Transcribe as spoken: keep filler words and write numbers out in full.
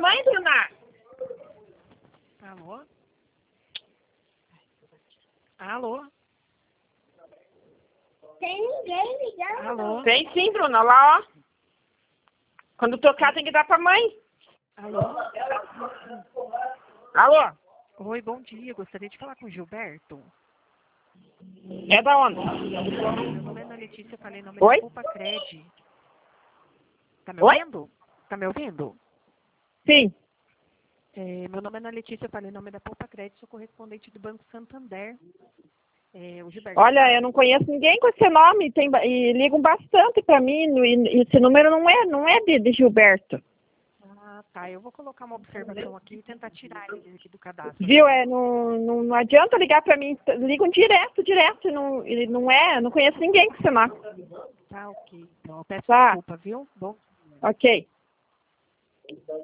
mãe, dona? Alô? Alô? Tem ninguém ligando. Alô? Tem sim, Bruna. Lá, ó. Quando tocar, tem que dar pra mãe. Alô? Alô? Oi, bom dia. Gostaria de falar com o Gilberto. É da onde? Meu nome é Ana Letícia, eu falei em nome Oi? da Poupa Cred. Tá me Oi? ouvindo? Tá me ouvindo? Sim. É, meu nome é Ana Letícia, eu falei em nome da Poupa Cred, sou correspondente do Banco Santander. É, o Gilberto. Olha, eu não conheço ninguém com esse nome. Tem, ba- e ligam bastante pra mim. no- E esse número não é, não é de, de Gilberto. Ah, tá. Eu vou colocar uma observação aqui e tentar tirar ele aqui do cadastro. Viu? É, não, não, não adianta ligar pra mim. Ligam direto, direto. E não, e não é, eu não conheço ninguém com esse nome. Tá, ok. Então, eu peço Tá. desculpa, viu? Bom. Ok.